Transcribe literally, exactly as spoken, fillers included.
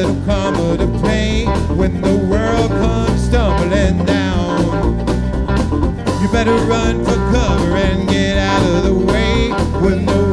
it'll come to pay when the world comes stumbling down. You better run for cover and get out of the way when the